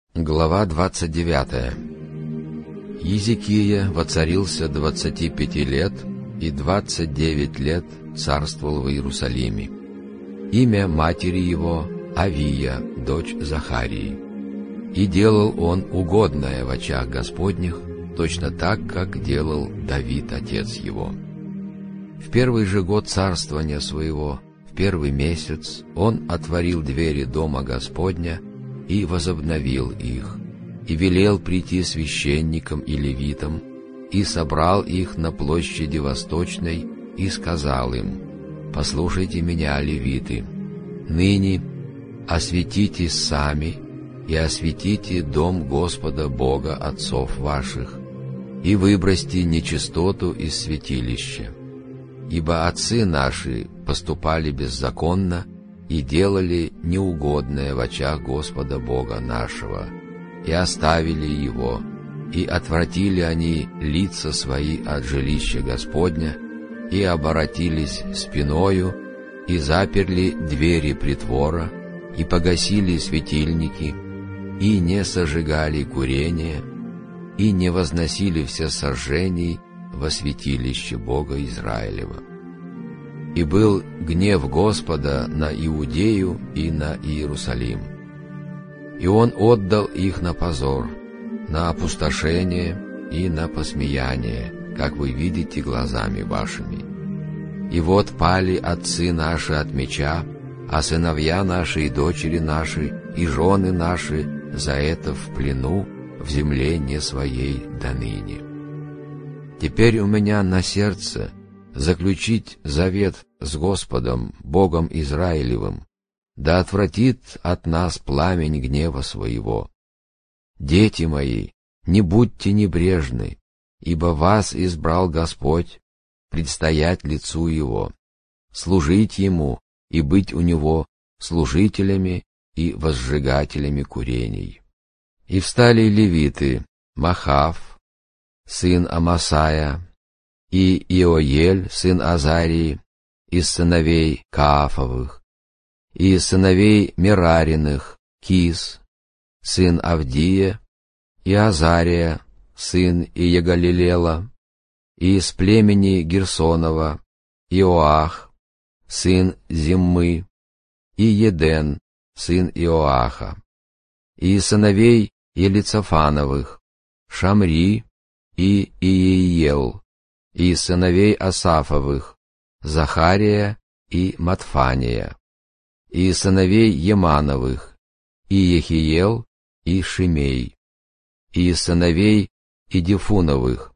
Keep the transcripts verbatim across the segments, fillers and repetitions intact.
Глава двадцать девятая. Иезекия воцарился двадцати пяти лет, и двадцать девять лет царствовал в Иерусалиме. Имя матери его Авия, дочь Захарии. И делал он угодное в очах Господних, точно так, как делал Давид, отец его. В первый же год царствования своего, в первый месяц, он отворил двери дома Господня и возобновил их, и велел прийти священникам и левитам, и собрал их на площади Восточной, и сказал им: «Послушайте меня, левиты, ныне осветитесь сами, и осветите дом Господа Бога отцов ваших, и выбросьте нечистоту из святилища. Ибо отцы наши поступали беззаконно и делали неугодное в очах Господа Бога нашего, и оставили Его, и отвратили они лица свои от жилища Господня, и оборотились спиною, и заперли двери притвора, и погасили светильники, и не сожигали курение, и не возносили всесожжений во святилище Бога Израилева. И был гнев Господа на Иудею и на Иерусалим. И Он отдал их на позор, на опустошение и на посмеяние, как вы видите глазами вашими. И вот пали отцы наши от меча, а сыновья наши и дочери наши, и жены наши за это в плену в земле не своей доныне. Теперь у меня на сердце заключить завет с Господом, Богом Израилевым, да отвратит от нас пламень гнева своего. Дети мои, не будьте небрежны, ибо вас избрал Господь предстоять лицу Его, служить Ему и быть у Него служителями и возжигателями курений. И встали левиты Махав, сын Амасая, и Иоель, сын Азарии, из сыновей Каафовых, и из сыновей Мерариных Кис, сын Авдия, и Азария, сын Иегалилела, и из племени Герсонова Иоах, сын Зиммы, и Еден, сын Иоаха, и из сыновей Елицофановых Шамри и Иеел, и из сыновей Асафовых Захария и Матфания, и из сыновей Емановых Иехиел и Шимей, и из сыновей Идифуновых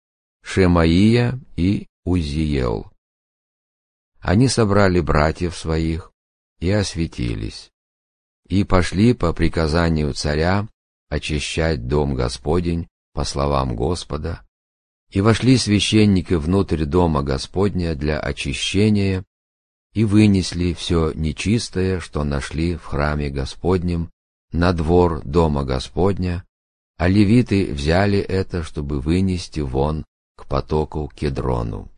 Шемаия и Узиел. Они собрали братьев своих и осветились, и пошли по приказанию царя очищать дом Господень по словам Господа, и вошли священники внутрь дома Господня для очищения, и вынесли все нечистое, что нашли в храме Господнем, на двор дома Господня, а левиты взяли это, чтобы вынести вон к потоку Кедрону.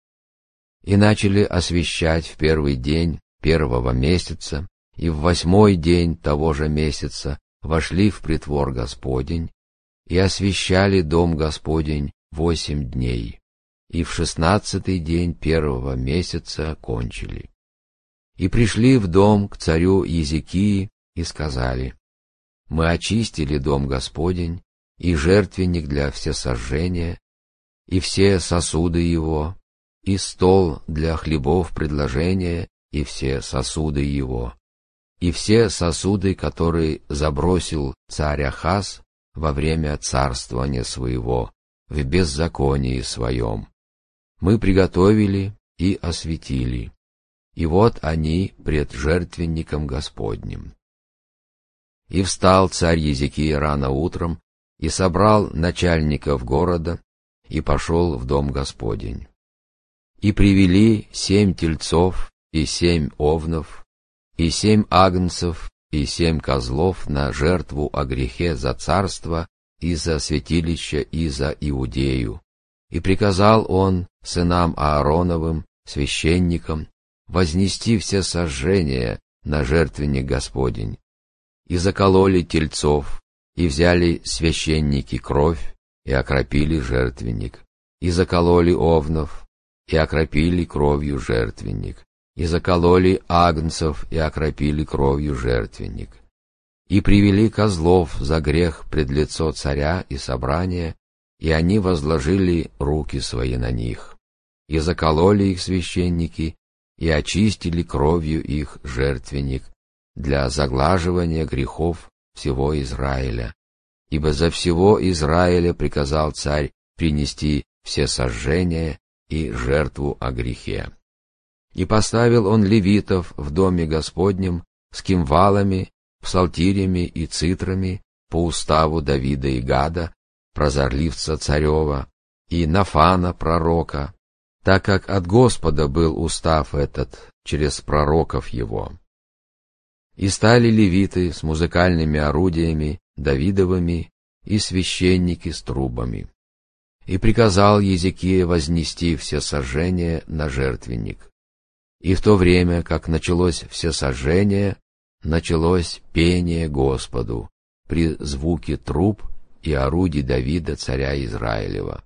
И начали освящать в первый день первого месяца, и в восьмой день того же месяца вошли в притвор Господень, и освящали дом Господень восемь дней, и в шестнадцатый день первого месяца кончили. И пришли в дом к царю Иезекии и сказали: «Мы очистили дом Господень, и жертвенник для всесожжения, и все сосуды его, и стол для хлебов предложения, и все сосуды его, и все сосуды, которые забросил царь Ахаз во время царствования своего, в беззаконии своем. Мы приготовили и осветили, и вот они пред жертвенником Господним». И встал царь Иезекия рано утром, и собрал начальников города, и пошел в дом Господень. И привели семь тельцов, и семь овнов, и семь агнцев, и семь козлов на жертву о грехе за царство, и за святилище, и за Иудею. И приказал он сынам Аароновым, священникам, вознести все сожжения на жертвенник Господень. И закололи тельцов, И взяли священники кровь, и окропили жертвенник, и закололи овнов, и окропили кровью жертвенник, и закололи агнцев, и окропили кровью жертвенник. И привели козлов за грех пред лицо царя и собрания, и они возложили руки свои на них. И закололи их священники, и очистили кровью их жертвенник для заглаживания грехов всего Израиля. Ибо за всего Израиля приказал царь принести все сожжения и жертву о грехе. И поставил он левитов в доме Господнем с кимвалами, псалтирями и цитрами по уставу Давида и Гада, прозорливца царева, и Нафана пророка, так как от Господа был устав этот через пророков его. И стали левиты с музыкальными орудиями Давидовыми и священники с трубами. И приказал Езекия вознести все сожжения на жертвенник. И в то время, как началось всесожжение, началось пение Господу при звуке труб и орудий Давида, царя Израилева.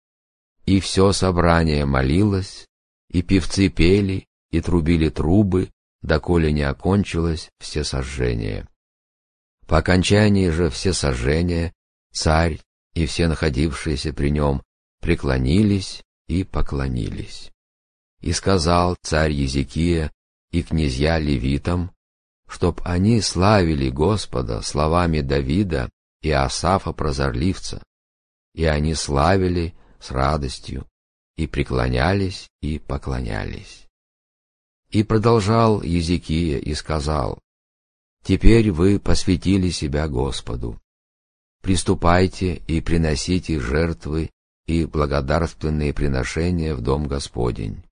И все собрание молилось, и певцы пели, и трубили трубы, доколе не окончилось всесожжение. По окончании же всесожжения царь и все находившиеся при нем преклонились и поклонились. И сказал царь Езекия и князья левитам, чтоб они славили Господа словами Давида и Асафа прозорливца, и они славили с радостью, и преклонялись, и поклонялись. И продолжал Езекия и сказал: «Теперь вы посвятили себя Господу. Приступайте и приносите жертвы и благодарственные приношения в дом Господень».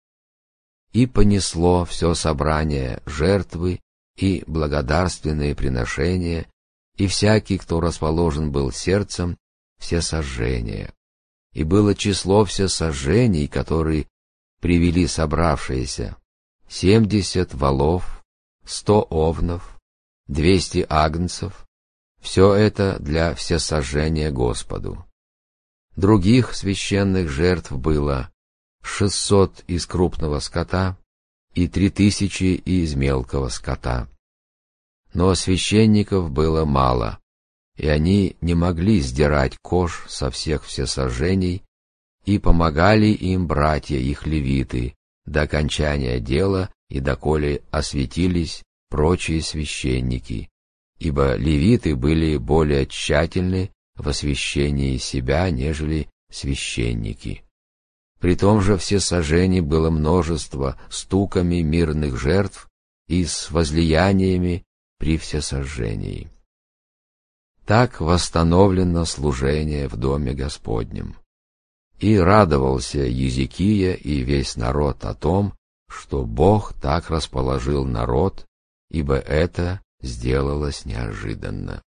И понесло все собрание жертвы и благодарственные приношения, и всякий, кто расположен был сердцем, все сожжения. И было число всесожжений, которые привели собравшиеся: семьдесят волов, сто овнов, двести агнцев, все это для всесожжения Господу. Других священных жертв было шестьсот из крупного скота и три тысячи из мелкого скота. Но священников было мало, и они не могли сдирать кож со всех всесожжений, и помогали им братья их левиты до окончания дела и доколе осветились прочие священники, ибо левиты были более тщательны в освящении себя, нежели священники. При том же всесожжений было множество стуками мирных жертв и с возлияниями при всесожжении. Так восстановлено служение в доме Господнем. И радовался Езекия и весь народ о том, что Бог так расположил народ, ибо это сделалось неожиданно.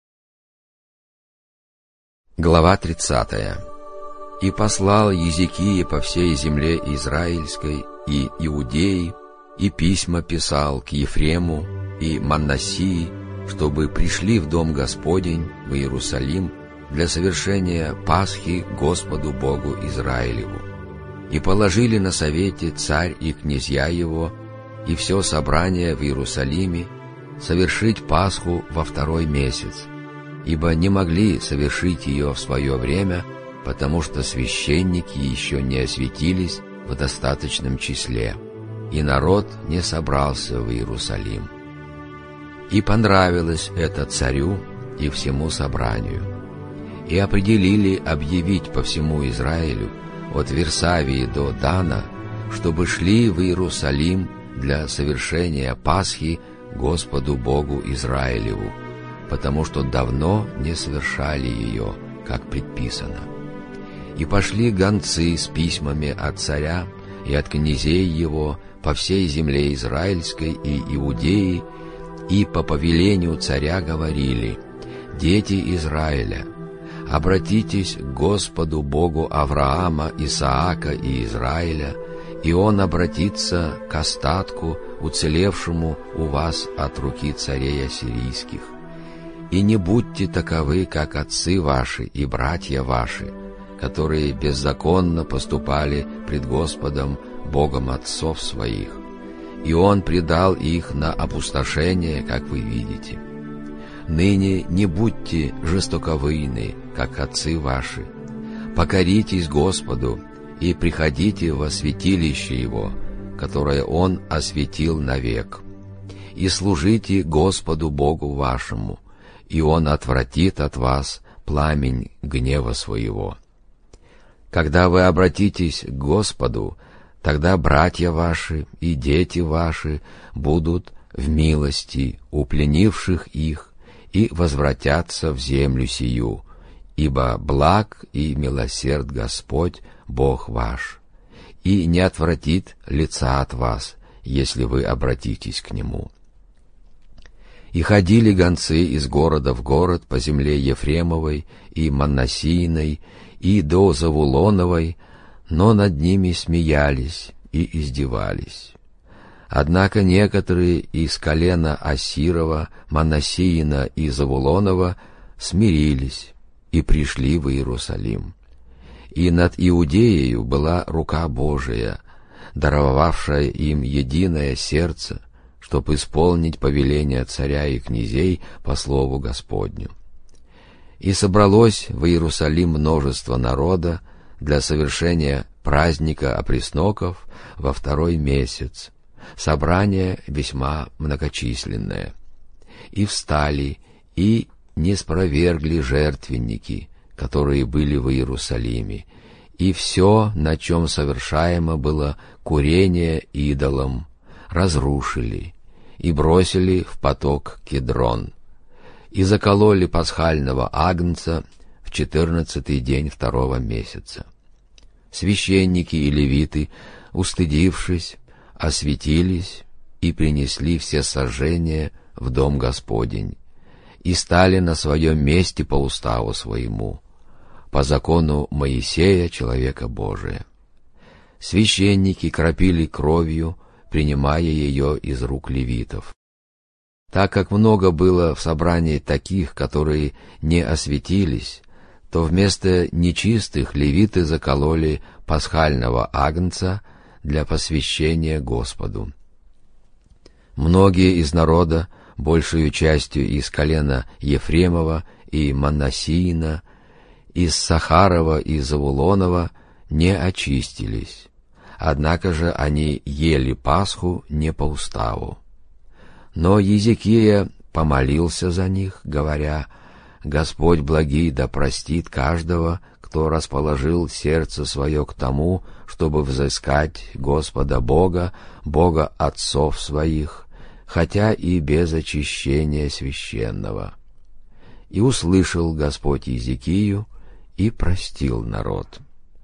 Глава тридцатая. И послал Езекия по всей земле Израильской и Иудеи, и письма писал к Ефрему и Манассии, чтобы пришли в дом Господень в Иерусалим для совершения Пасхи Господу Богу Израилеву. И положили на совете царь и князья его и все собрание в Иерусалиме совершить Пасху во второй месяц, ибо не могли совершить ее в свое время, потому что священники еще не осветились в достаточном числе, и народ не собрался в Иерусалим. И понравилось это царю и всему собранию. И определили объявить по всему Израилю от Версавии до Дана, чтобы шли в Иерусалим для совершения Пасхи Господу Богу Израилеву, потому что давно не совершали ее, как предписано. И пошли гонцы с письмами от царя и от князей его по всей земле Израильской и Иудеи, и по повелению царя говорили: «Дети Израиля, обратитесь к Господу Богу Авраама, Исаака и Израиля, и Он обратится к остатку, уцелевшему у вас от руки царей ассирийских. И не будьте таковы, как отцы ваши и братья ваши, которые беззаконно поступали пред Господом, Богом отцов своих, и Он предал их на опустошение, как вы видите. Ныне не будьте жестоковыйны, как отцы ваши. Покоритесь Господу и приходите во святилище Его, которое Он осветил навек, и служите Господу Богу вашему, и Он отвратит от вас пламень гнева своего. Когда вы обратитесь к Господу, тогда братья ваши и дети ваши будут в милости у пленивших их и возвратятся в землю сию, ибо благ и милосерд Господь, Бог ваш, и не отвратит лица от вас, если вы обратитесь к Нему. И ходили гонцы из города в город по земле Ефремовой и Манассийной и до Завулоновой, но над ними смеялись и издевались. Однако некоторые из колена Ассирова, Манассиина и Завулонова смирились и пришли в Иерусалим. И над Иудеею была рука Божия, даровавшая им единое сердце, чтоб исполнить повеление царя и князей по слову Господню. И собралось в Иерусалим множество народа для совершения праздника опресноков во второй месяц, собрание весьма многочисленное. И встали, и не спровергли жертвенники, которые были в Иерусалиме, и все, на чем совершаемо было курение идолам, разрушили и бросили в поток Кедрон, и закололи пасхального агнца в четырнадцатый день второго месяца. Священники и левиты, устыдившись, осветились и принесли все сожжения в дом Господень, и стали на своем месте по уставу своему, по закону Моисея, человека Божия. Священники кропили кровью, принимая ее из рук левитов. Так как много было в собрании таких, которые не осветились, то вместо нечистых левиты закололи пасхального агнца для посвящения Господу. Многие из народа, большую частью из колена Ефремова и Манассиина, из Сахарова и Завулонова, не очистились. Однако же они ели Пасху не по уставу. Но Езекия помолился за них, говоря: «Господь благий да простит каждого, кто расположил сердце свое к тому, чтобы взыскать Господа Бога, Бога отцов своих, хотя и без очищения священного». И услышал Господь Езекию и простил народ.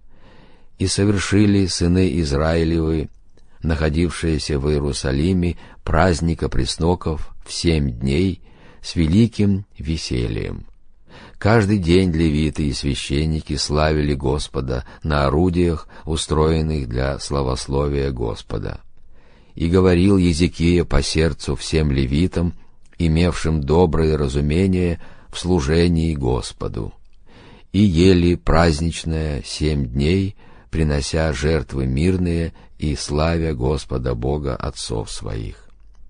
И совершили сыны Израилевы, находившиеся в Иерусалиме, праздник опресноков в семь дней с великим весельем. Каждый день левиты и священники славили Господа на орудиях, устроенных для славословия Господа. И говорил Езекия по сердцу всем левитам, имевшим доброе разумение в служении Господу. И ели праздничное семь дней, принося жертвы мирные и славя Господа Бога отцов своих.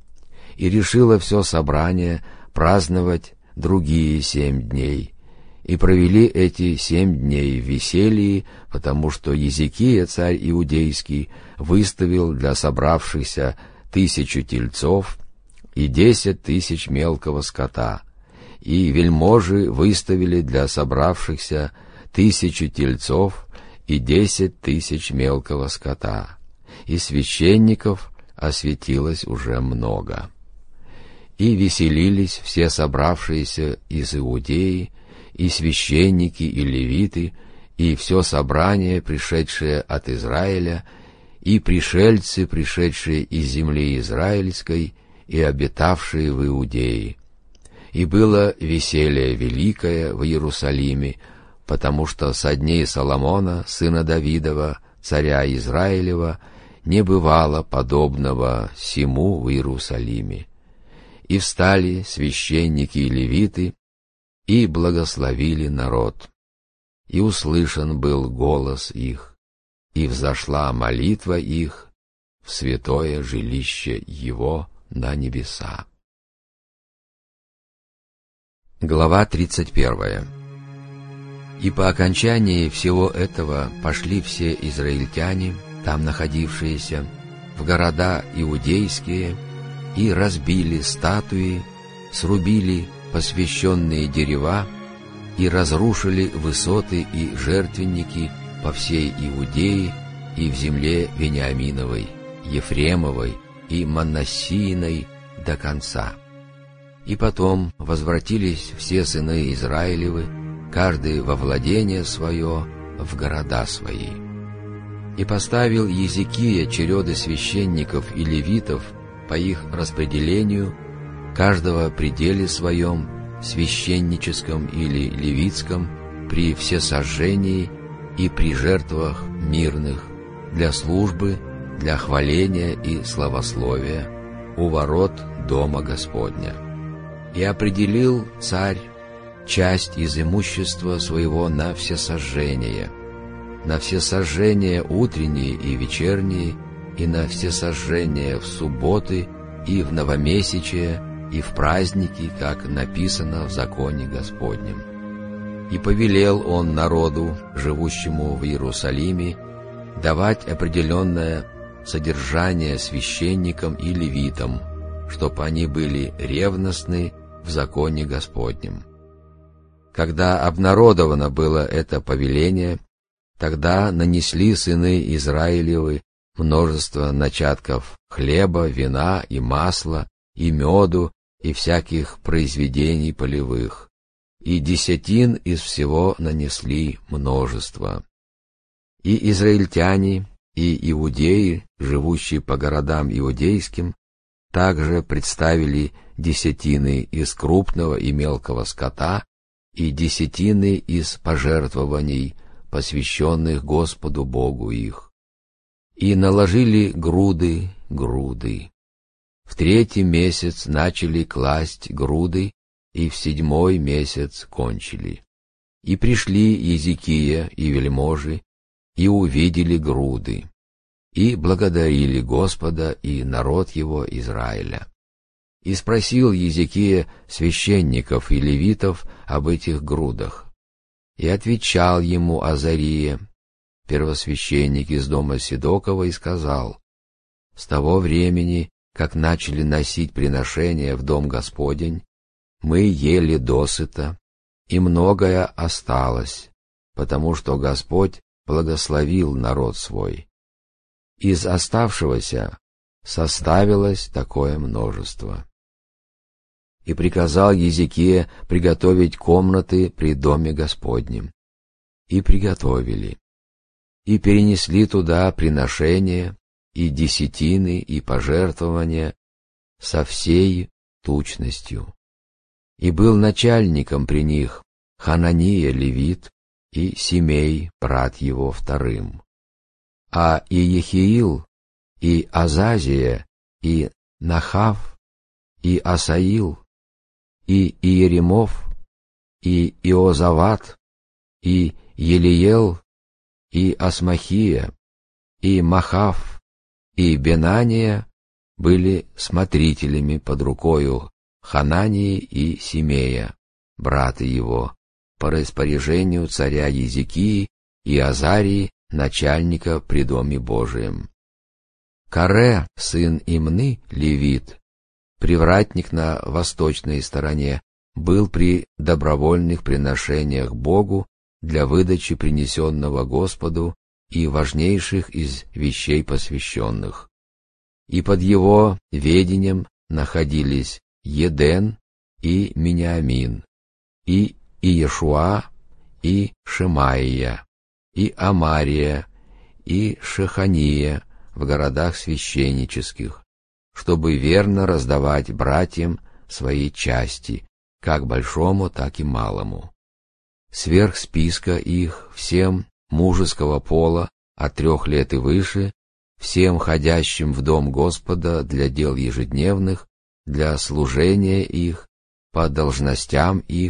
И решило все собрание праздновать другие семь дней, и провели эти семь дней в веселье, потому что Езекия, царь иудейский, выставил для собравшихся тысячу тельцов и десять тысяч мелкого скота, и вельможи выставили для собравшихся тысячу тельцов и десять тысяч мелкого скота, и священников осветилось уже много. И веселились все собравшиеся из Иудеи, и священники, и левиты, и все собрание, пришедшее от Израиля, и пришельцы, пришедшие из земли израильской, и обитавшие в Иудее. И было веселье великое в Иерусалиме, потому что со дней Соломона, сына Давидова, царя Израилева, не бывало подобного сему в Иерусалиме. И встали священники и левиты, и благословили народ. И услышан был голос их, и взошла молитва их в святое жилище его на небеса. Глава тридцать первая. И по окончании всего этого пошли все израильтяне, там находившиеся, в города иудейские, и разбили статуи, срубили посвященные дерева, и разрушили высоты и жертвенники по всей Иудее и в земле Вениаминовой, Ефремовой и Манассииной до конца. И потом возвратились все сыны Израилевы, каждый во владение свое, в города свои. И поставил Езекия череды священников и левитов по их распределению, каждого при деле своем, священническом или левитском, при всесожжении и при жертвах мирных, для службы, для хваления и славословия, у ворот дома Господня. И определил царь часть из имущества своего на всесожжение, на всесожжение утренние и вечерние, и на всесожжение в субботы и в новомесячие, и в праздники, как написано в законе Господнем. И повелел он народу, живущему в Иерусалиме, давать определенное содержание священникам и левитам, чтоб они были ревностны в законе Господнем. Когда обнародовано было это повеление, тогда нанесли сыны Израилевы множество начатков хлеба, вина и масла, и меду, и всяких произведений полевых, и десятин из всего нанесли множество. И израильтяне, и иудеи, живущие по городам иудейским, также представили десятины из крупного и мелкого скота, и десятины из пожертвований, посвященных Господу Богу их. И наложили груды, груды. В третий месяц начали класть груды, и в седьмой месяц кончили. И пришли Езекия и вельможи, и увидели груды, и благодарили Господа и народ его Израиля. И спросил Езекия священников и левитов об этих грудах. И отвечал ему Азария, первосвященник из дома Сидокова, и сказал: «С того времени, как начали носить приношения в дом Господень, мы ели досыта, и многое осталось, потому что Господь благословил народ свой. Из оставшегося составилось такое множество». И приказал Езекия приготовить комнаты при доме Господнем. И приготовили. И перенесли туда приношения, и десятины, и пожертвования со всей тучностью. И был начальником при них Ханания левит, и Симей, брат его, вторым. А и Ехиил, и Азазия, и Нахав, и Асаил, и Иеремов, и Иозават, и Елиел, и Асмахия, и Махав, и Бенания были смотрителями под рукою Ханании и Симея, брата его, по распоряжению царя Езекии и Азарии, начальника при доме Божием. Каре, сын Имны, левит, привратник на восточной стороне, был при добровольных приношениях Богу для выдачи принесенного Господу и важнейших из вещей посвященных. И под его ведением находились Еден и Миниамин, и Иешуа, и Шемаия, и Амария, и Шехания в городах священнических, чтобы верно раздавать братьям свои части, как большому, так и малому. Сверх списка их всем мужеского пола от трех лет и выше, всем ходящим в дом Господа для дел ежедневных, для служения их, по должностям их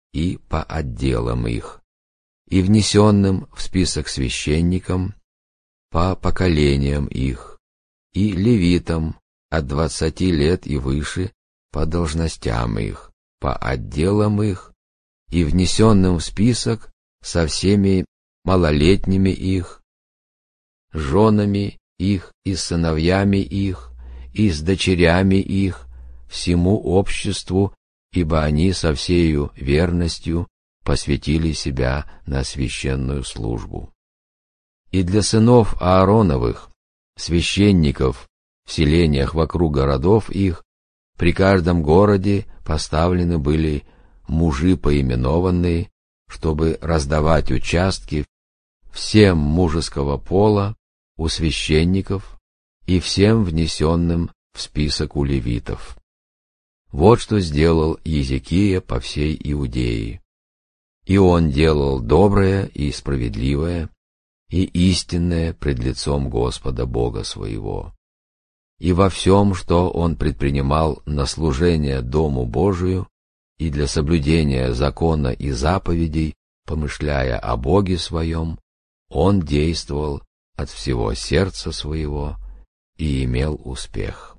и по отделам их, и внесенным в список священникам по поколениям их, и левитам от двадцати лет и выше по должностям их, по отделам их, и внесенным в список со всеми малолетними их, женами их и сыновьями их, и с дочерями их, всему обществу, ибо они со всею верностью посвятили себя на священную службу. И для сынов Аароновых, священников в селениях вокруг городов их, при каждом городе поставлены были мужи поименованные, чтобы раздавать участки всем мужеского пола у священников и всем внесенным в список у левитов. Вот что сделал Иезекия по всей Иудее. И он делал доброе и справедливое, и истинное пред лицом Господа Бога своего. И во всем, что он предпринимал на служение Дому Божию и для соблюдения закона и заповедей, помышляя о Боге своем, он действовал от всего сердца своего и имел успех.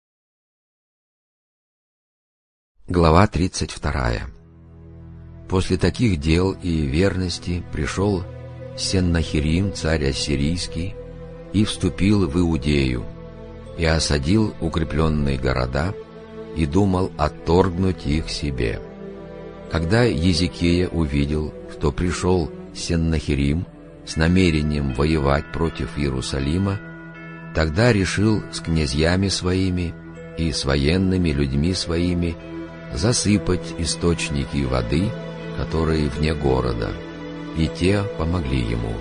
Глава тридцать вторая. После таких дел и верности пришел Сеннахерим, царь ассирийский, и вступил в Иудею, и осадил укрепленные города, и думал отторгнуть их себе. Когда Иезекия увидел, что пришел Сеннахерим с намерением воевать против Иерусалима, тогда решил с князьями своими и с военными людьми своими засыпать источники воды, которые вне города, и те помогли ему.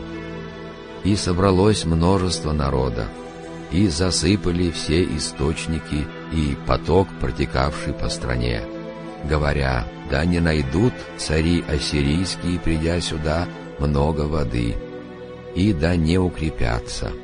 И собралось множество народа, и засыпали все источники и поток, протекавший по стране, говоря: да не найдут цари ассирийские, придя сюда, много воды, и да не укрепятся.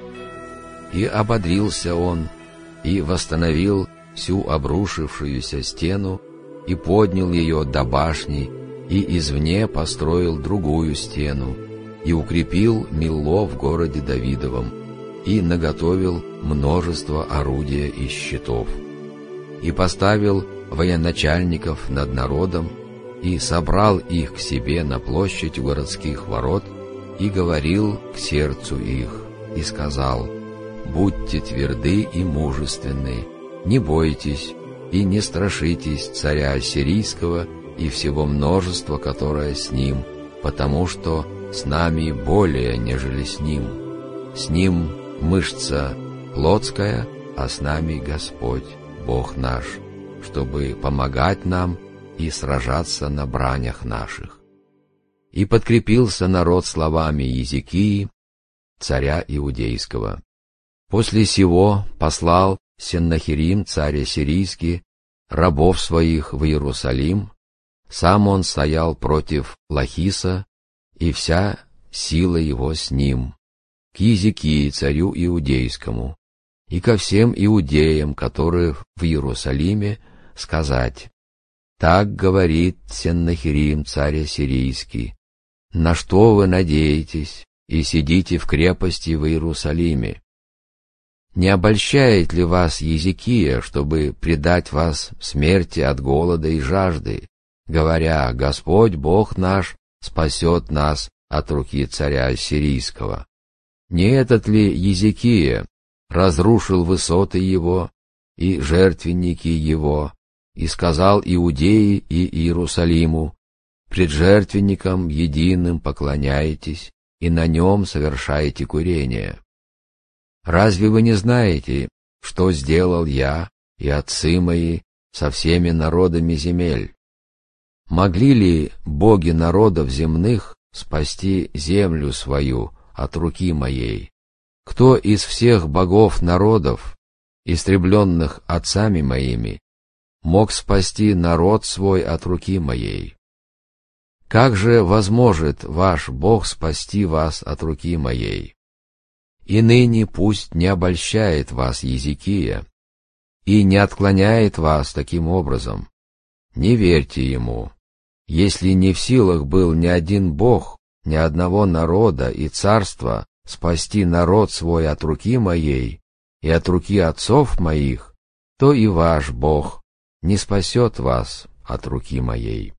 И ободрился он, и восстановил всю обрушившуюся стену, и поднял ее до башни, и извне построил другую стену, и укрепил Милло в городе Давидовом, и наготовил множество орудия и щитов, и поставил военачальников над народом, и собрал их к себе на площадь у городских ворот, и говорил к сердцу их, и сказал: «Будьте тверды и мужественны, не бойтесь и не страшитесь царя ассирийского и всего множества, которое с ним, потому что с нами более, нежели с ним. С ним мышца плотская, а с нами Господь, Бог наш, чтобы помогать нам и сражаться на бранях наших». И подкрепился народ словами Иезекии, царя иудейского. После сего послал Сеннахерим, царь ассирийский, рабов своих в Иерусалим. Сам он стоял против Лахиса, и вся сила его с ним, к Иезекии, царю иудейскому, и ко всем иудеям, которые в Иерусалиме, сказать: «Так говорит Сеннахерим, царь ассирийский: на что вы надеетесь и сидите в крепости в Иерусалиме? Не обольщает ли вас Иезекия, чтобы предать вас смерти от голода и жажды, говоря: Господь Бог наш спасет нас от руки царя ассирийского? Не этот ли Иезекия разрушил высоты его и жертвенники его, и сказал Иудее и Иерусалиму: пред жертвенником единым поклоняетесь, и на нем совершаете курение? Разве вы не знаете, что сделал я и отцы мои со всеми народами земель? Могли ли боги народов земных спасти землю свою от руки моей? Кто из всех богов народов, истребленных отцами моими, мог спасти народ свой от руки моей? Как же возможет ваш Бог спасти вас от руки моей? И ныне пусть не обольщает вас Иезекия и не отклоняет вас таким образом. Не верьте ему, Если не в силах был ни один Бог, ни одного народа и царства спасти народ свой от руки моей и от руки отцов моих, то и ваш Бог не спасет вас от руки моей».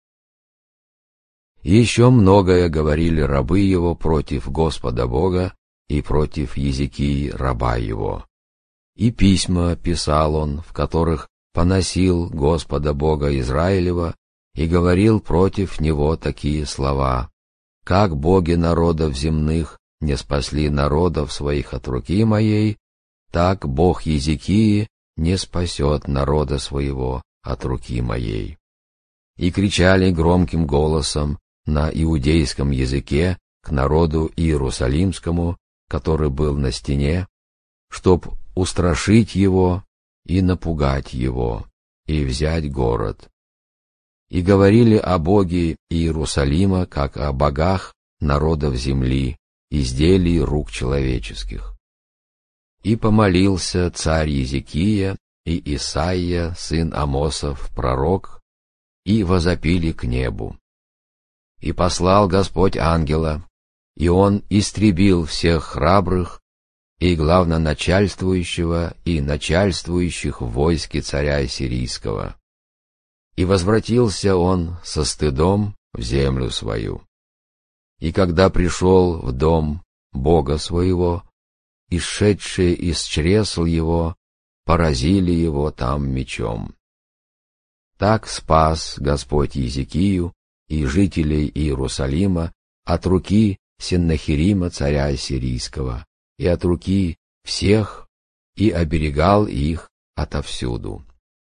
И еще многое говорили рабы его против Господа Бога и против Езекии раба его. И письма писал он, в которых поносил Господа Бога Израилева и говорил против него такие слова: «Как боги народов земных не спасли народов своих от руки моей, так Бог Езекии не спасет народа своего от руки моей». И кричали громким голосом на иудейском языке к народу иерусалимскому, который был на стене, чтоб устрашить его и напугать его, и взять город. И говорили о Боге Иерусалима, как о богах народов земли, изделий рук человеческих. И помолился царь Езекия и Исаия, сын Амосов, пророк, и возопили к небу. И послал Господь ангела, и он истребил всех храбрых, и главноначальствующего, и начальствующих в войске царя сирийского. И возвратился он со стыдом в землю свою. И когда пришел в дом Бога своего, исшедшие из чресл его поразили его там мечом. Так спас Господь Езекию и жителей Иерусалима от руки Сеннахерима царя ассирийского и от руки всех, и оберегал их отовсюду.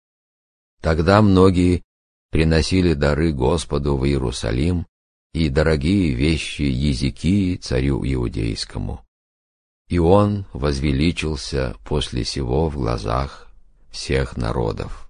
Тогда многие приносили дары Господу в Иерусалим и дорогие вещи Езекии царю иудейскому. И он возвеличился после сего в глазах всех народов.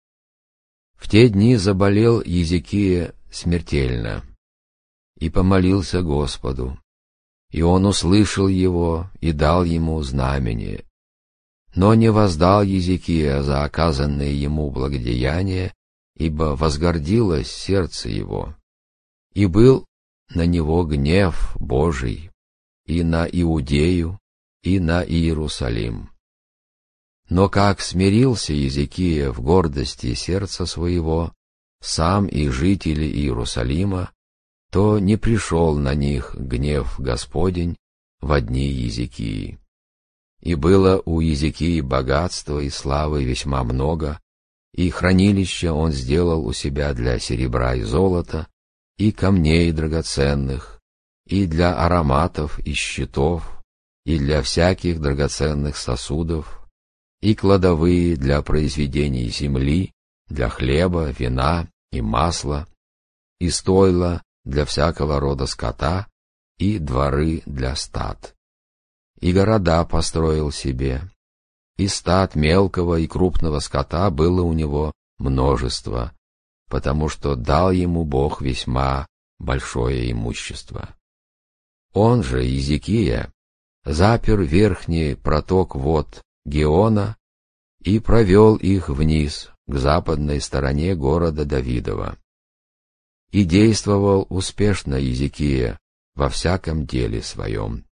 В те дни заболел Езекия смертельно, и помолился Господу, и он услышал его и дал ему знамение. Но не воздал Езекия за оказанное ему благодеяние, ибо возгордилось сердце его, и был на него гнев Божий, и на Иудею, и на Иерусалим. Но как смирился Езекия в гордости сердца своего, сам и жители Иерусалима, то не пришел на них гнев Господень во дни Езекии. И было у Езекии богатства и славы весьма много, и хранилище он сделал у себя для серебра и золота, и камней драгоценных, и для ароматов и щитов, и для всяких драгоценных сосудов, и кладовые для произведений земли, для хлеба, вина и масла, и стойла для всякого рода скота, и дворы для стад. И города построил себе, и стад мелкого и крупного скота было у него множество, потому что дал ему Бог весьма большое имущество. Он же, Езекия, запер верхний проток вод Геона и провел их вниз к западной стороне города Давидова. И действовал успешно Езекия во всяком деле своем.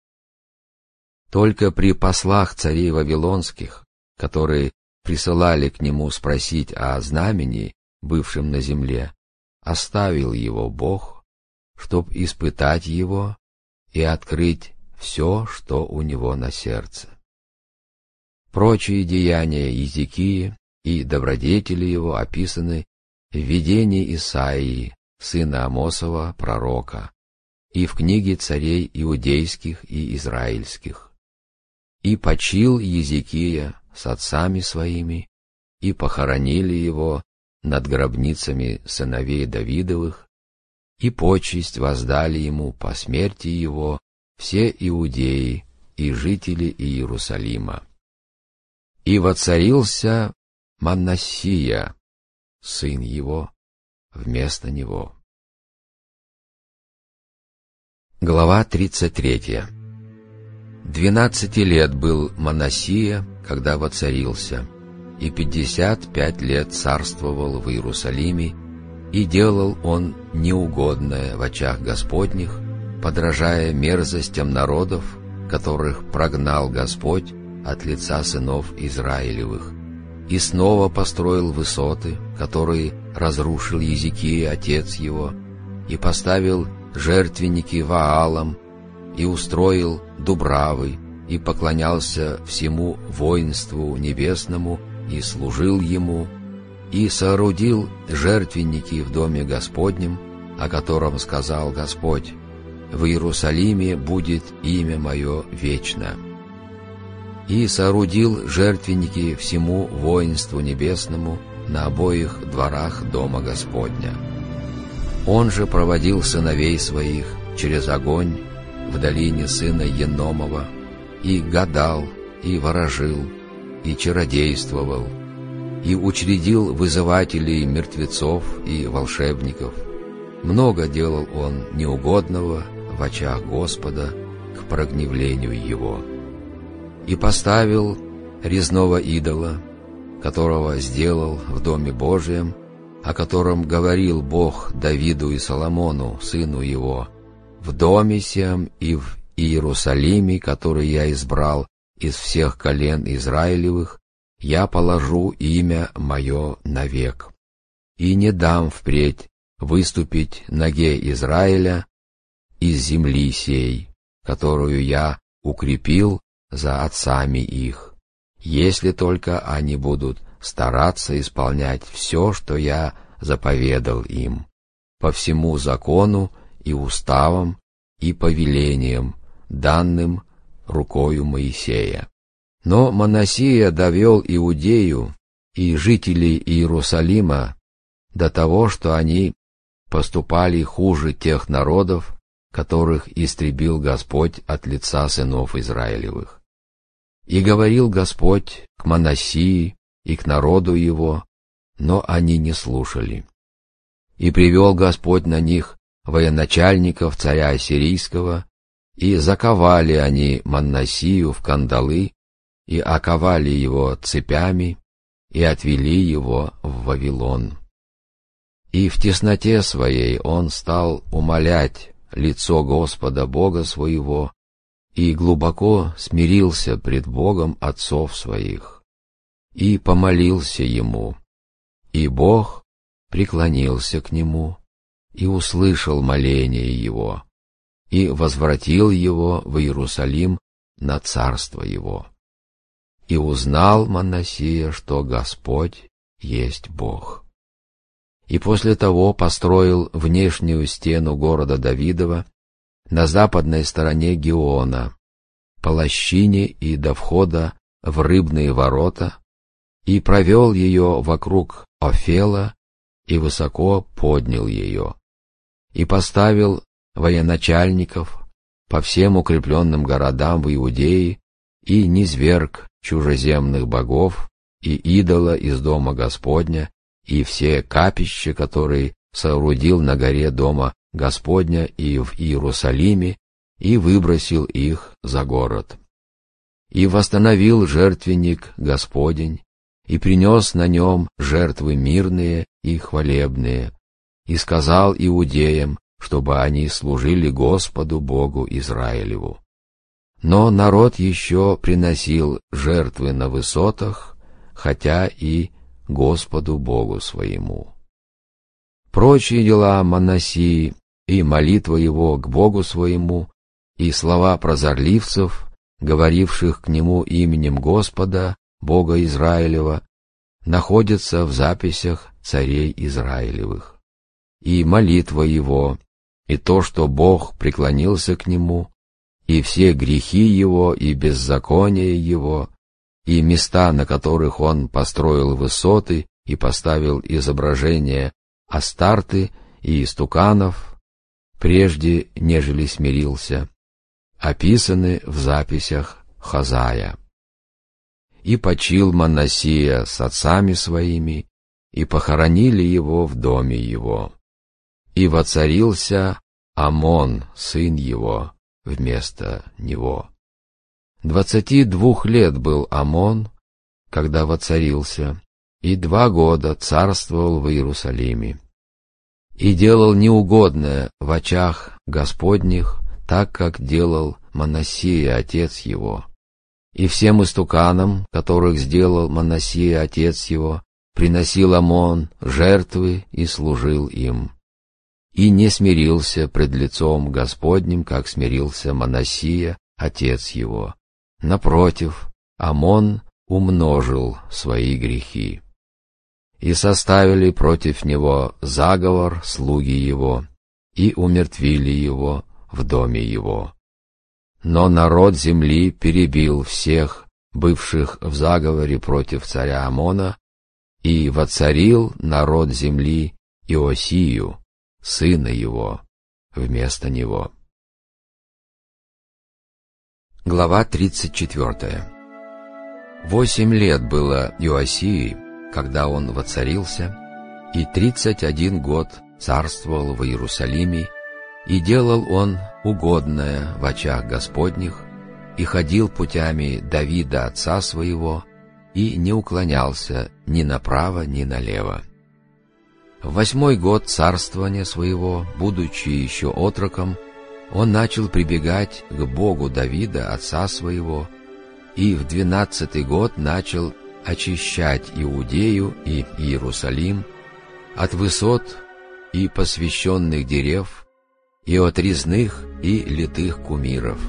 Только при послах царей вавилонских, которые присылали к нему спросить о знамени, бывшем на земле, оставил его Бог, чтоб испытать его и открыть все, что у него на сердце. Прочие деяния Езекии и добродетели его описаны в видении Исаии, сына Амосова, пророка, и в книге царей иудейских и израильских. И почил Езекия с отцами своими, и похоронили его над гробницами сыновей Давидовых, и почесть воздали ему по смерти его все иудеи и жители Иерусалима. И воцарился Манассия, сын его, вместо него. Глава тридцать третья. Двенадцати лет был Манассия, когда воцарился, и пятьдесят пять лет царствовал в Иерусалиме, и делал он неугодное в очах Господних, подражая мерзостям народов, которых прогнал Господь от лица сынов Израилевых, и снова построил высоты, которые разрушил Езекия, отец его, и поставил жертвенники Ваалам, и устроил дубравы, и поклонялся всему воинству небесному, и служил ему, и соорудил жертвенники в доме Господнем, о котором сказал Господь: «В Иерусалиме будет имя Мое вечно». И соорудил жертвенники всему воинству небесному на обоих дворах дома Господня. Он же проводил сыновей своих через огонь в долине сына Еномова, и гадал, и ворожил, и чародействовал, и учредил вызывателей мертвецов и волшебников. Много делал он неугодного в очах Господа к прогневлению его. И поставил резного идола, которого сделал в Доме Божием, о котором говорил Бог Давиду и Соломону, сыну его: «В доме сем и в Иерусалиме, который я избрал из всех колен Израилевых, я положу имя Мое навек, и не дам впредь выступить ноге Израиля из земли сей, которую я укрепил за отцами их, если только они будут стараться исполнять все, что я заповедал им, по всему закону и уставам и повелениям, данным рукою Моисея». Но Манассия довел Иудею и жителей Иерусалима до того, что они поступали хуже тех народов, которых истребил Господь от лица сынов Израилевых. И говорил Господь к Манассии и к народу его, но они не слушали. И привел Господь на них военачальников царя Ассирийского, и заковали они Манассию в кандалы, и оковали его цепями, и отвели его в Вавилон. И в тесноте своей он стал умолять лицо Господа Бога своего, и глубоко смирился пред Богом отцов своих, и помолился ему, и Бог преклонился к нему, и услышал моление его, и возвратил его в Иерусалим на царство его. И узнал Манассия, что Господь есть Бог. И после того построил внешнюю стену города Давидова на западной стороне Гиона, по лощине и до входа в рыбные ворота, и провел ее вокруг Офела, и высоко поднял ее, и поставил военачальников по всем укрепленным городам в Иудее, и низверг чужеземных богов и идола из дома Господня, и все капища, которые соорудил на горе дома Господня и в Иерусалиме, и выбросил их за город. И восстановил жертвенник Господень, и принес на нем жертвы мирные и хвалебные, и сказал иудеям, чтобы они служили Господу Богу Израилеву. Но народ еще приносил жертвы на высотах, хотя и Господу Богу своему. Прочие дела Манассии и молитва его к Богу своему, и слова прозорливцев, говоривших к нему именем Господа, Бога Израилева, находятся в записях царей Израилевых. И молитва его, и то, что Бог преклонился к нему, и все грехи его, и беззаконие его, и места, на которых он построил высоты и поставил изображения Астарты и истуканов, прежде нежели смирился, описаны в записях Хозая. И почил Манассия с отцами своими, и похоронили его в доме его. И воцарился Амон, сын его, вместо него. Двадцати двух лет был Амон, когда воцарился, и два года царствовал в Иерусалиме. и делал неугодное в очах Господних, так как делал Манассия, отец его. И всем истуканам, которых сделал Манассия, отец его, приносил Амон жертвы и служил им. И не смирился пред лицом Господним, как смирился Манассия, отец его. Напротив, Амон умножил свои грехи. И составили против него заговор слуги его, и умертвили его в доме его. Но народ земли перебил всех, бывших в заговоре против царя Амона, и воцарил народ земли Иосию, сына его, вместо него. Глава тридцать четвёртая. Восемь лет было Иосии, когда он воцарился, и тридцать один год царствовал в Иерусалиме, и делал он угодное в очах Господних, и ходил путями Давида отца своего, и не уклонялся ни направо, ни налево. В восьмой год царствования своего, будучи еще отроком, он начал прибегать к Богу Давида отца своего, и в двенадцатый год начал очищать Иудею и Иерусалим от высот и посвященных дерев, и от резных и литых кумиров.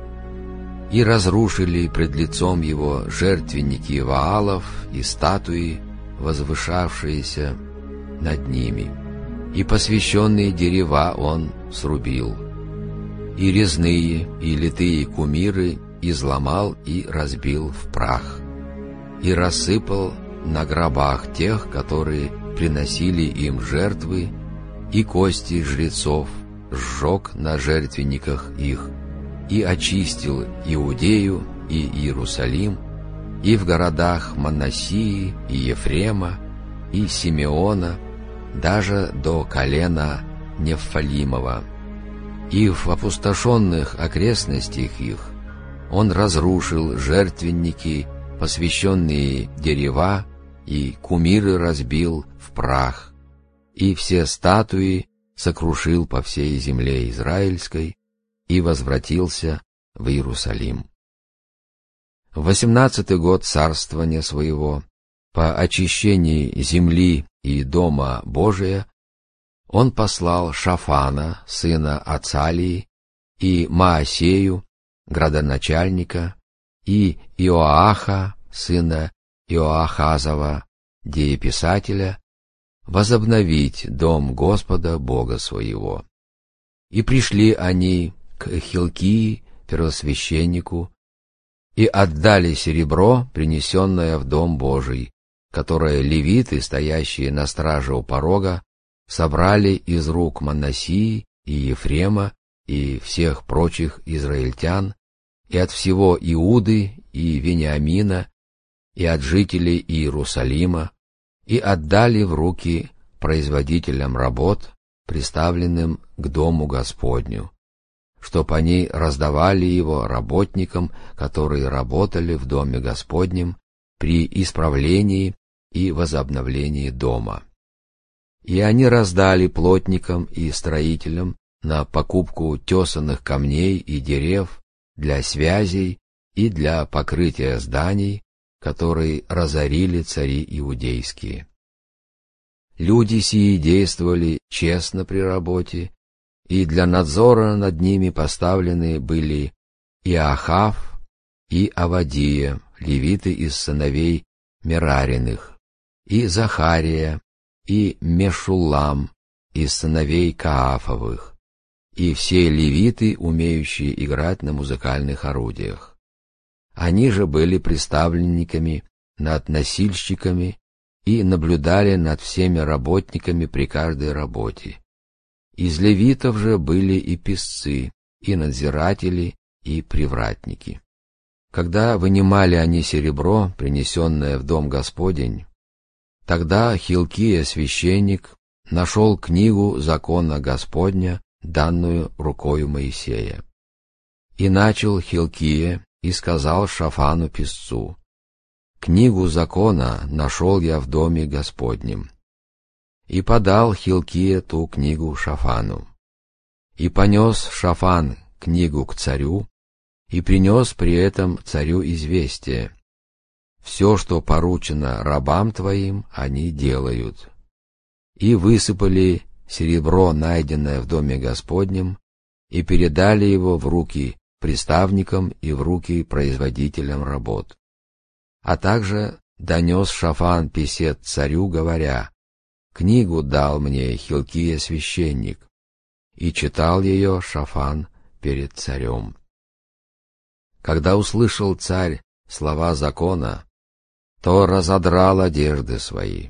И разрушили пред лицом его жертвенники Ваалов и статуи, возвышавшиеся над ними, и посвященные дерева он срубил, и резные и литые кумиры изломал и разбил в прах, и рассыпал на гробах тех, которые приносили им жертвы, и кости жрецов сжег на жертвенниках их, и очистил Иудею и Иерусалим, и в городах Манассии и Ефрема и Симеона, даже до колена Нефалимова, и в опустошенных окрестностях их он разрушил жертвенники, посвященные дерева, и кумиры разбил в прах, и все статуи сокрушил по всей земле израильской, и возвратился в Иерусалим. В восемнадцатый год царствования своего, по очищении земли и дома Божия, он послал Шафана, сына Ацалии, и Маасею, градоначальника, и Иоаха, сына Иоахазова, дееписателя, возобновить дом Господа Бога своего. И пришли они к Хилкии, первосвященнику, и отдали серебро, принесенное в дом Божий, которое левиты, стоящие на страже у порога, собрали из рук Манассии и Ефрема и всех прочих израильтян, и от всего Иуды и Вениамина, и от жителей Иерусалима, и отдали в руки производителям работ, приставленным к дому Господню, чтоб они раздавали его работникам, которые работали в доме Господнем при исправлении и возобновлении дома. И они раздали плотникам и строителям на покупку тесаных камней и дерев для связей и для покрытия зданий, которые разорили цари иудейские. Люди сии действовали честно при работе, и для надзора над ними поставлены были Иохав и Авадия, левиты из сыновей Мерариных, и Захария, и Мешуллам из сыновей Каафовых, и все левиты, умеющие играть на музыкальных орудиях. Они же были приставленниками над носильщиками и наблюдали над всеми работниками при каждой работе. Из левитов же были и писцы, и надзиратели, и привратники. Когда вынимали они серебро, принесенное в дом Господень, тогда Хилкия, священник, нашел книгу закона Господня, данную рукою Моисея. И начал Хилкия и сказал Шафану писцу: «Книгу закона нашел я в доме Господнем». И подал Хилкия ту книгу Шафану. И понес Шафан книгу к царю, и принес при этом царю известие: «Все, что поручено рабам твоим, они делают». И высыпали серебро, найденное в доме Господнем, и передали его в руки приставникам и в руки производителям работ. А также донес Шафан писец царю, говоря: «Книгу дал мне Хилкия священник». И читал ее Шафан перед царем. Когда услышал царь слова закона, то разодрал одежды свои.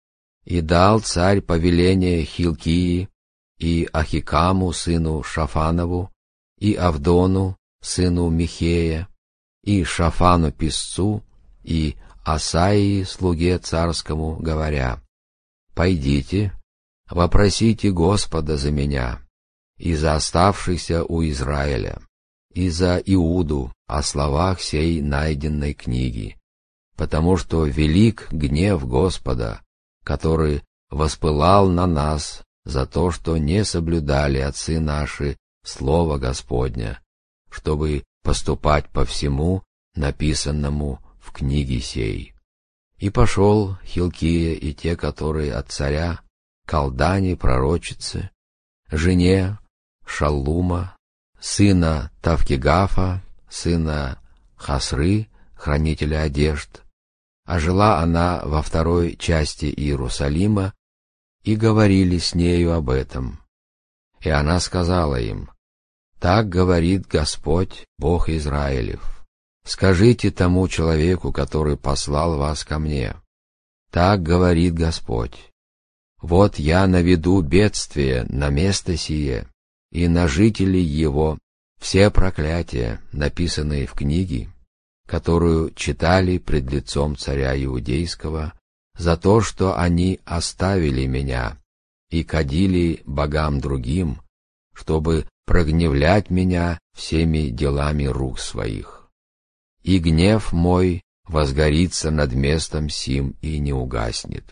И дал царь повеление Хилкии и Ахикаму, сыну Шафанову, и Авдону, сыну Михея, и Шафану писцу, и Асаии, слуге царскому, говоря: «Пойдите, вопросите Господа за меня и за оставшихся у Израиля, и за Иуду о словах сей найденной книги, потому что велик гнев Господа, который воспылал на нас за то, что не соблюдали отцы наши слово Господня, чтобы поступать по всему написанному в книге сей». И пошел Хилкия и те, которые от царя, Калдане пророчице, жене Шаллума, сына Тавкигафа, сына Хасры, хранителя одежд, а жила она во второй части Иерусалима, и говорили с нею об этом. И она сказала им: «Так говорит Господь, Бог Израилев: скажите тому человеку, который послал вас ко мне: так говорит Господь: вот я наведу бедствие на место сие, и на жителей его все проклятия, написанные в книге, которую читали пред лицом царя Иудейского, за то, что они оставили меня и кадили богам другим, чтобы прогневлять меня всеми делами рук своих. И гнев мой возгорится над местом сим и не угаснет.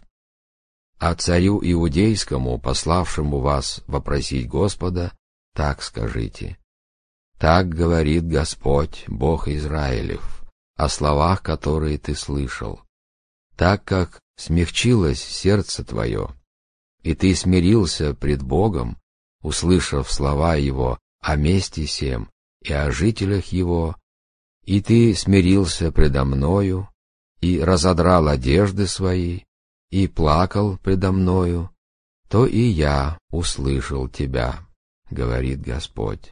А царю Иудейскому, пославшему вас вопросить Господа, так скажите: так говорит Господь, Бог Израилев, о словах, которые ты слышал. Так как смягчилось сердце твое, и ты смирился пред Богом, услышав слова Его о месте сем и о жителях Его, и ты смирился предо мною, и разодрал одежды свои, и плакал предо мною, то и я услышал тебя, говорит Господь.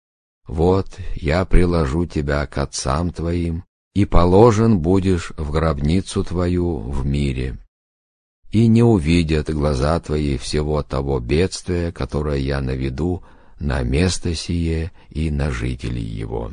Вот я приложу тебя к отцам твоим, и положен будешь в гробницу твою в мире. И не увидят глаза твои всего того бедствия, которое я наведу на место сие и на жителей его».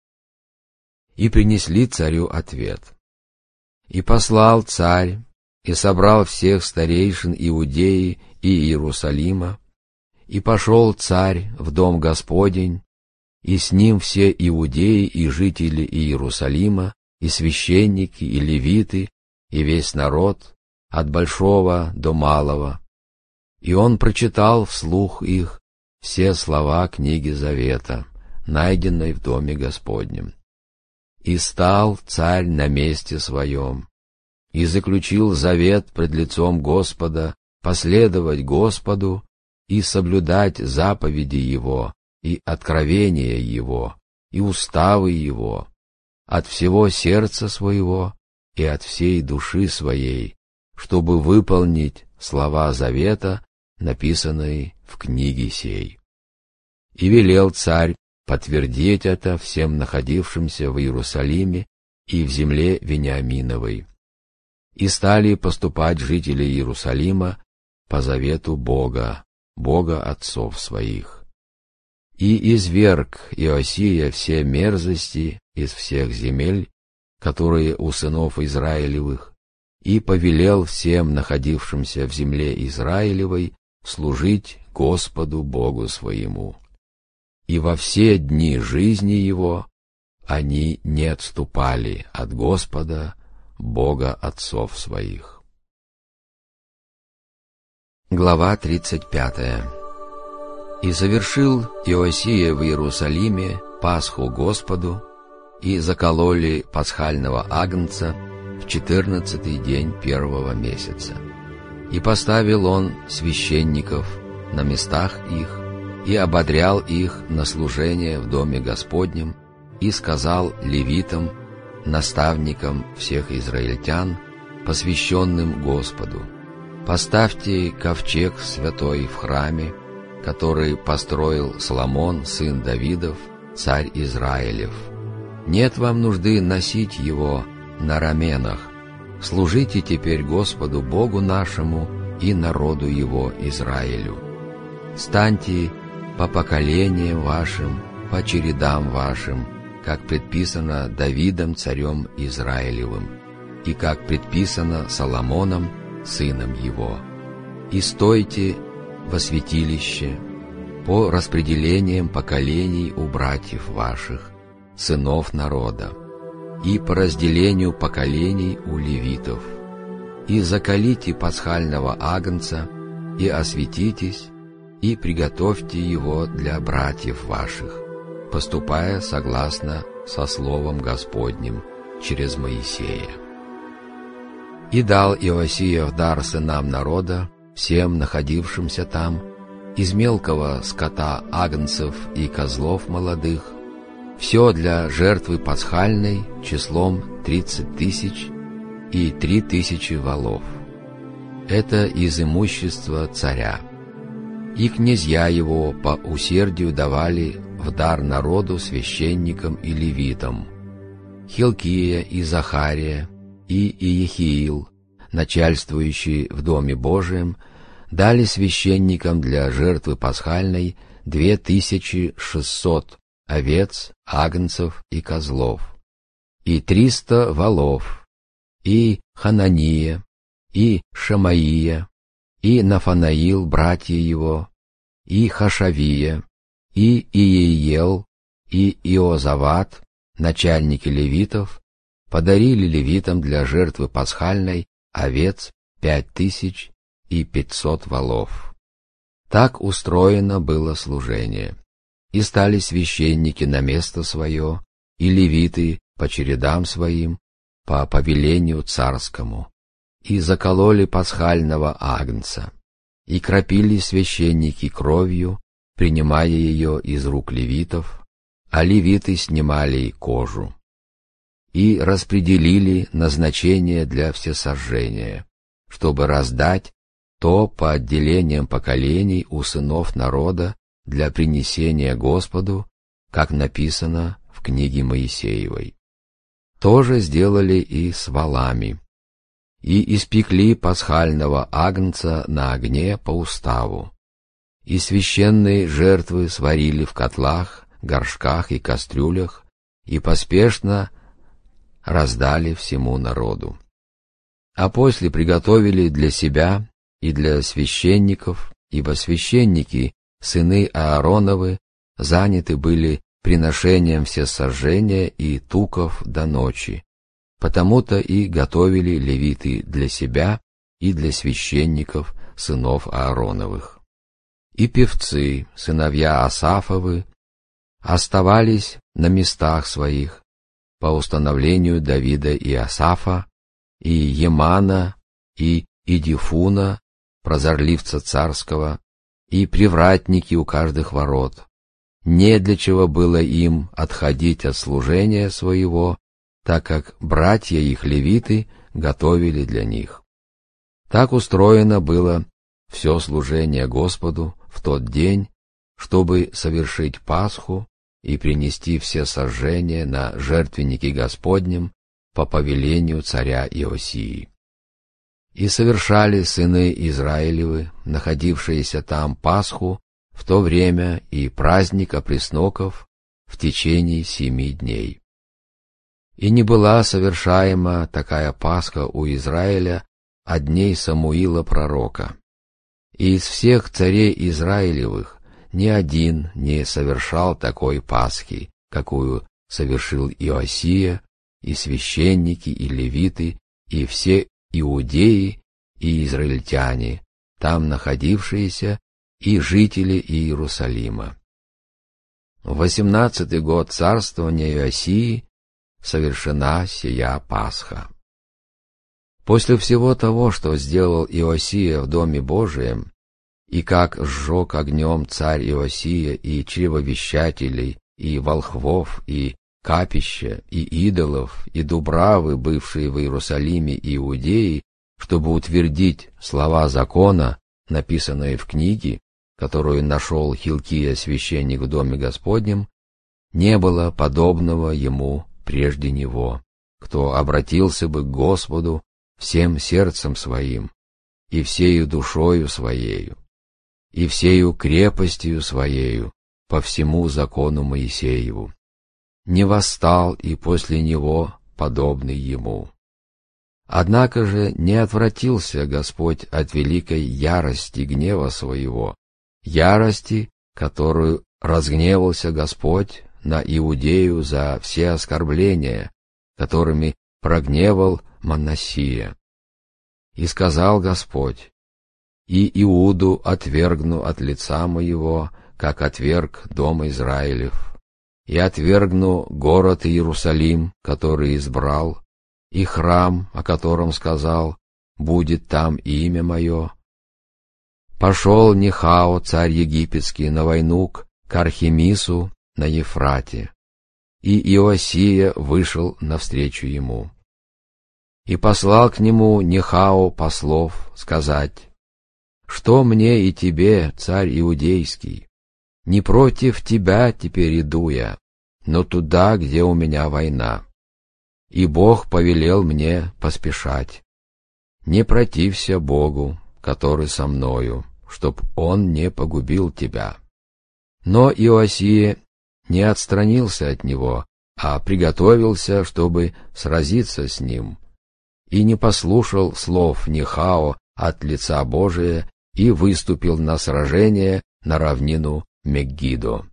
И принесли царю ответ. И послал царь, и собрал всех старейшин Иудеи и Иерусалима, и пошел царь в дом Господень, и с ним все иудеи и жители Иерусалима, и священники, и левиты, и весь народ, от большого до малого. И он прочитал вслух их все слова книги Завета, найденной в доме Господнем. И стал царь на месте своем, и заключил завет пред лицом Господа последовать Господу и соблюдать заповеди Его, и откровения Его, и уставы Его, от всего сердца своего и от всей души своей, чтобы выполнить слова завета, написанные в книге сей. И велел царь подтвердить это всем находившимся в Иерусалиме и в земле Вениаминовой. И стали поступать жители Иерусалима по завету Бога, Бога отцов своих. И изверг Иосия все мерзости из всех земель, которые у сынов Израилевых, и повелел всем находившимся в земле Израилевой служить Господу Богу своему. И во все дни жизни его они не отступали от Господа, Бога отцов своих. Глава тридцать пятая. «И завершил Иосия в Иерусалиме Пасху Господу, и закололи пасхального агнца в четырнадцатый день первого месяца. И поставил он священников на местах их, и ободрял их на служение в доме Господнем, и сказал левитам, наставникам всех израильтян, посвященным Господу: поставьте ковчег святой в храме, который построил Соломон, сын Давидов, царь Израилев. Нет вам нужды носить его на раменах. Служите теперь Господу Богу нашему и народу его Израилю. Станьте по поколениям вашим, по чередам вашим, как предписано Давидом царем Израилевым, и как предписано Соломоном, сыном его. И стойте во святилище по распределениям поколений у братьев ваших, сынов народа, и по разделению поколений у левитов. И заколите пасхального агнца, и осветитесь, и приготовьте его для братьев ваших, поступая согласно со словом Господним через Моисея. И дал Иосия в дар сынам народа, всем находившимся там, из мелкого скота агнцев и козлов молодых, все для жертвы пасхальной числом тридцать тысяч и три тысячи волов. Это из имущества царя. И князья его по усердию давали в дар народу священникам и левитам: Хилкия и Захария и Иехиил, начальствующие в Доме Божием, дали священникам для жертвы пасхальной две тысячи шестьсот овец, агнцев и козлов, и триста волов, и Ханания, и Шамаия, и Нафанаил, братья его, и Хашавия, и Иеел, и Иозават, начальники левитов, подарили левитам для жертвы пасхальной овец пять тысяч и пятьсот волов. Так устроено было служение. И стали священники на место свое, и левиты по чередам своим, по повелению царскому, и закололи пасхального агнца, и кропили священники кровью, принимая ее из рук левитов, а левиты снимали кожу, и распределили назначение для всесожжения, чтобы раздать то по отделениям поколений у сынов народа для принесения Господу, как написано в книге Моисеевой. То же сделали и с волами, и испекли пасхального агнца на огне по уставу, и священные жертвы сварили в котлах, горшках и кастрюлях, и поспешно раздали всему народу. А после приготовили для себя и для священников, ибо священники, сыны Аароновы, заняты были приношением всесожжения и туков до ночи, потому-то и готовили левиты для себя и для священников, сынов Аароновых. И певцы, сыновья Асафовы, оставались на местах своих по установлению Давида и Асафа, и Емана, и Идифуна, прозорливца царского, и привратники у каждых ворот. Не для чего было им отходить от служения своего, так как братья их левиты готовили для них. Так устроено было все служение Господу в тот день, чтобы совершить Пасху и принести все сожжения на жертвенники Господнем по повелению царя Иосии. И совершали сыны Израилевы, находившиеся там, Пасху в то время и праздник опресноков в течение семи дней. И не была совершаема такая Пасха у Израиля от дней Самуила пророка. И из всех царей Израилевых ни один не совершал такой Пасхи, какую совершил Иосия, и священники, и левиты, и все иудеи и израильтяне, там находившиеся, и жители Иерусалима. В восемнадцатый год царствования Иосии совершена сия Пасха. После всего того, что сделал Иосия в Доме Божием, и как сжег огнем царь Иосия и чревовещателей, и волхвов, и капища, и идолов, и дубравы, бывшие в Иерусалиме и Иудеи, чтобы утвердить слова закона, написанные в книге, которую нашел Хилкия священник в Доме Господнем, не было подобного ему прежде него, кто обратился бы к Господу всем сердцем своим, и всею душою своею, и всею крепостью своею по всему закону Моисееву. Не восстал и после него подобный ему. Однако же не отвратился Господь от великой ярости гнева своего, ярости, которую разгневался Господь на Иудею за все оскорбления, которыми прогневал Манассия. И сказал Господь: «И Иуду отвергну от лица моего, как отверг дом Израилев, и отвергну город Иерусалим, который избрал, и храм, о котором сказал: будет там имя мое. Пошел Нехао, царь египетский, на войну к Кархемису на Ефрате, и Иосия вышел навстречу ему. И послал к нему Нехао послов сказать: что мне и тебе, царь иудейский? Не против тебя теперь иду я, но туда, где у меня война. И Бог повелел мне поспешать. Не протився Богу, который со мною, чтоб Он не погубил тебя». Но Иосия не отстранился от него, а приготовился, чтобы сразиться с ним, и не послушал слов Нехао от лица Божия и выступил на сражение на равнину Мегидо.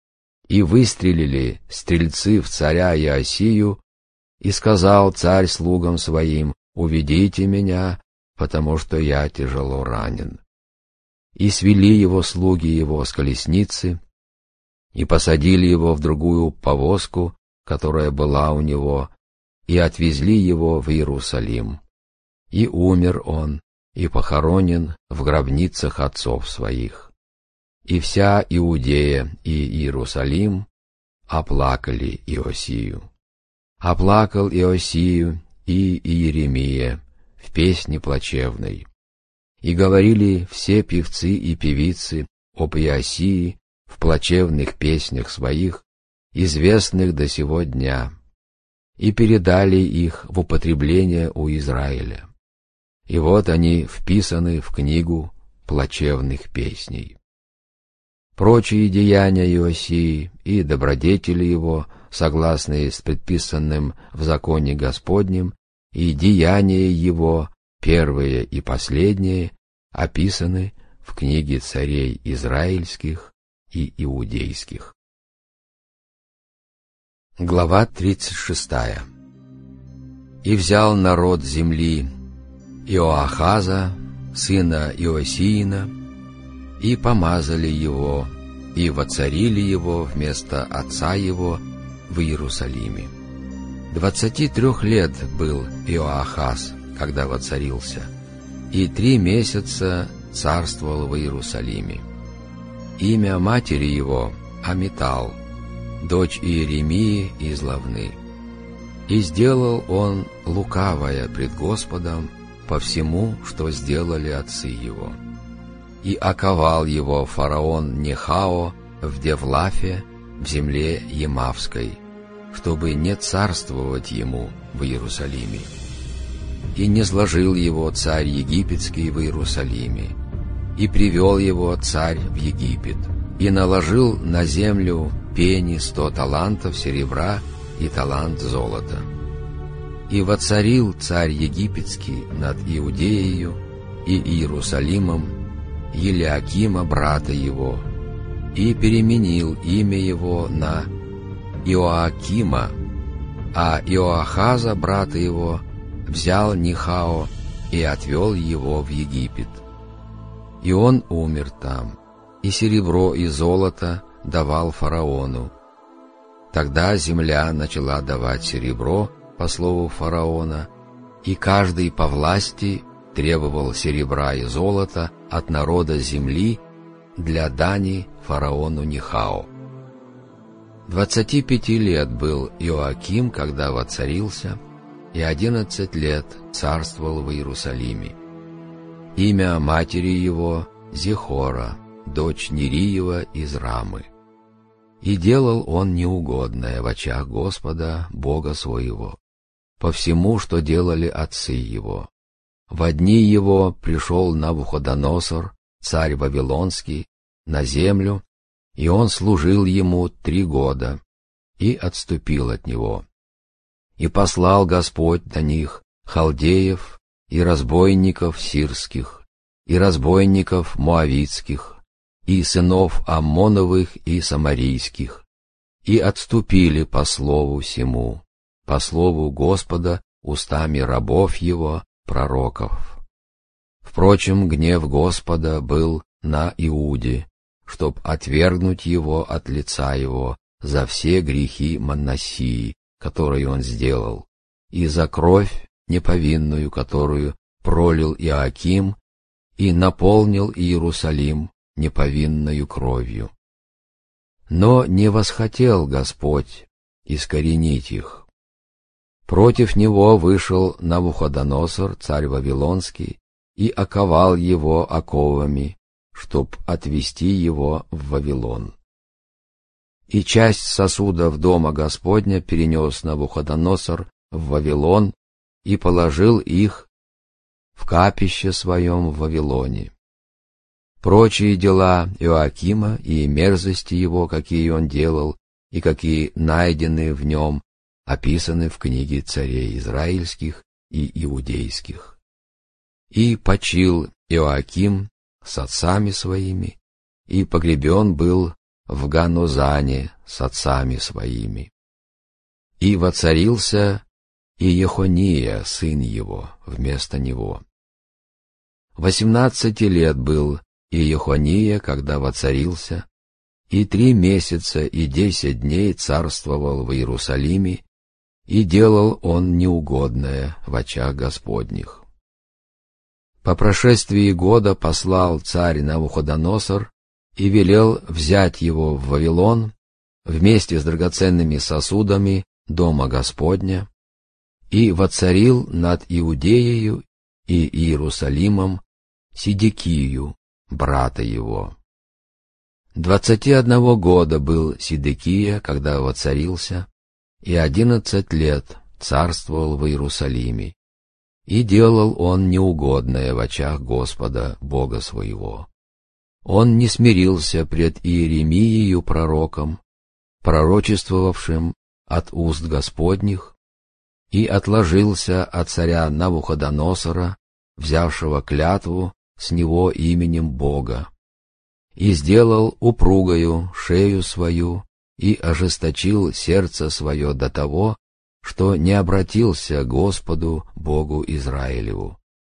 И выстрелили стрельцы в царя Иосию, и сказал царь слугам своим: «Уведите меня, потому что я тяжело ранен». И свели его слуги его с колесницы, и посадили его в другую повозку, которая была у него, и отвезли его в Иерусалим. И умер он, и похоронен в гробницах отцов своих. И вся Иудея и Иерусалим оплакали Иосию. Оплакал Иосию и Иеремия в песне плачевной. И говорили все певцы и певицы об Иосии в плачевных песнях своих, известных до сего дня, и передали их в употребление у Израиля. И вот они вписаны в книгу плачевных песней. Прочие деяния Иосии и добродетели его, согласные с предписанным в законе Господнем, и деяния его, первые и последние, описаны в книге царей израильских и иудейских. Глава тридцать шестая. «И взял народ земли Иоахаза, сына Иосиина, и помазали его, и воцарили его вместо отца его в Иерусалиме. Двадцати трех лет был Иоахаз, когда воцарился, и три месяца царствовал в Иерусалиме. Имя матери его Амитал, дочь Иеремии из Лавны. И сделал он лукавое пред Господом по всему, что сделали отцы его. И оковал его фараон Нехао в Девлафе, в земле Емавской, чтобы не царствовать ему в Иерусалиме. И не сложил его царь египетский в Иерусалиме, и привел его царь в Египет, и наложил на землю пени сто талантов серебра и талант золота. И воцарил царь египетский над Иудеею и Иерусалимом Елиакима брата его, и переменил имя его на Иоакима, а Иоахаза брата его взял Нехао и отвел его в Египет. и он умер там, и серебро и золото давал фараону. Тогда земля начала давать серебро по слову фараона, и каждый по власти требовал серебра и золота от народа земли для дани фараону Нехао. Двадцати пяти лет был Иоаким, когда воцарился, и одиннадцать лет царствовал в Иерусалиме. Имя матери его Зихора, дочь Нериева из Рамы. И делал он неугодное в очах Господа, Бога своего, по всему, что делали отцы его. Во дни его пришел Навуходоносор, царь Вавилонский, на землю, и он служил ему три года, и отступил от него. И послал Господь на них халдеев и разбойников сирских, и разбойников моавитских, и сынов Аммоновых и Самарийских, и отступили по слову сему, по слову Господа устами рабов его, пророков. Впрочем, гнев Господа был на Иуде, чтоб отвергнуть его от лица его за все грехи Манассии, которые он сделал, и за кровь неповинную, которую пролил Иоаким, и наполнил Иерусалим неповинною кровью. Но не восхотел Господь искоренить их. Против него вышел Навуходоносор, царь Вавилонский, и оковал его оковами, чтоб отвести его в Вавилон. И часть сосудов дома Господня перенес Навуходоносор в Вавилон и положил их в капище своем в Вавилоне. Прочие дела Иоакима и мерзости его, какие он делал, и какие найдены в нем, описаны в книге царей израильских и иудейских. И почил Иоаким с отцами своими, и погребен был в Ганозане с отцами своими. И воцарился Иехония, сын его, вместо него. Восемнадцати лет был Иехония, когда воцарился, и три месяца и десять дней царствовал в Иерусалиме, и делал он неугодное в очах Господних. По прошествии года послал царь Навуходоносор и велел взять его в Вавилон вместе с драгоценными сосудами дома Господня, и воцарил над Иудеею и Иерусалимом Сидекию, брата его. Двадцати одного года был Сидекия, когда воцарился, и одиннадцать лет царствовал в Иерусалиме, и делал он неугодное в очах Господа, Бога своего. Он не смирился пред Иеремиею пророком, пророчествовавшим от уст Господних, и отложился от царя Навуходоносора, взявшего клятву с него именем Бога, и сделал упругою шею свою, и ожесточил сердце свое до того, что не обратился к Господу Богу Израилеву.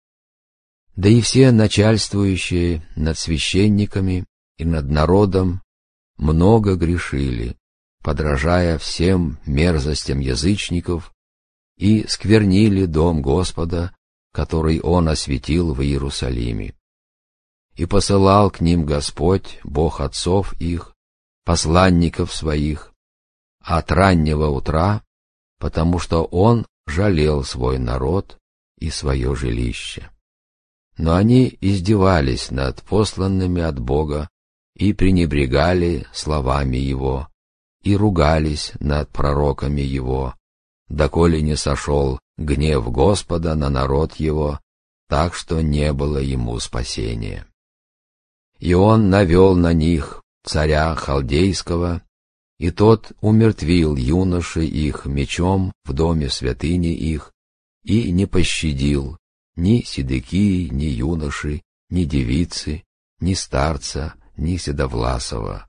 Да и все начальствующие над священниками и над народом много грешили, подражая всем мерзостям язычников, и сквернили дом Господа, который Он осветил в Иерусалиме. И посылал к ним Господь, Бог отцов их, посланников своих, от раннего утра, потому что Он жалел свой народ и свое жилище. Но они издевались над посланными от Бога и пренебрегали словами Его, и ругались над пророками Его, доколе не сошел гнев Господа на народ Его, так что не было ему спасения. И Он навел на них царя Халдейского, и тот умертвил юношей их мечом в доме святыни их, и не пощадил ни Сидекии, ни юноши, ни девицы, ни старца, ни седовласого.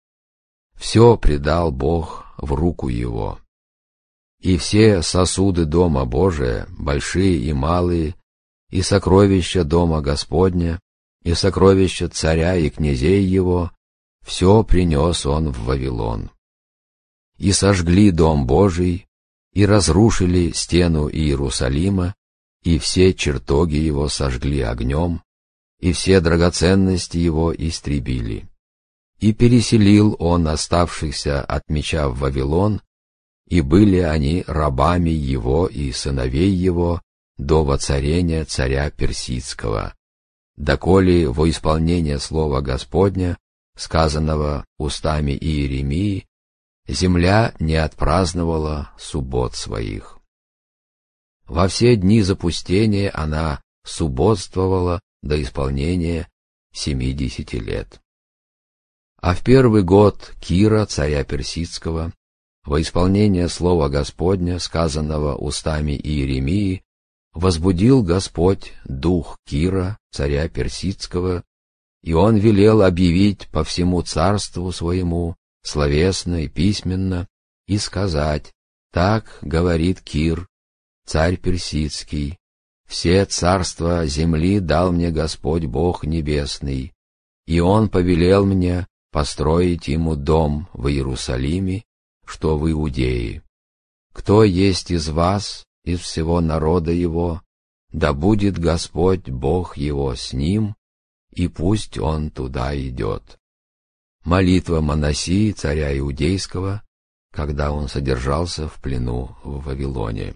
Все предал Бог в руку его. И все сосуды дома Божия, большие и малые, и сокровища дома Господня, и сокровища царя и князей его, все принес он в Вавилон. И сожгли дом Божий, и разрушили стену Иерусалима, и все чертоги его сожгли огнем, и все драгоценности его истребили. И переселил он оставшихся от меча в Вавилон, и были они рабами его и сыновей его до воцарения царя Персидского, доколе во исполнение слова Господня, сказанного устами Иеремии, земля не отпраздновала суббот своих. Во все дни запустения она субботствовала до исполнения семидесяти лет. А в первый год Кира, царя Персидского, во исполнение слова Господня, сказанного устами Иеремии, возбудил Господь дух Кира, царя Персидского, и он велел объявить по всему царству своему, словесно и письменно, и сказать: «Так говорит Кир, царь Персидский, все царства земли дал мне Господь Бог Небесный, и Он повелел мне построить ему дом в Иерусалиме, что в Иудее. Кто есть из вас, из всего народа его, да будет Господь Бог его с ним, и пусть он туда идет». Молитва Манасии, царя Иудейского, когда он содержался в плену в Вавилоне.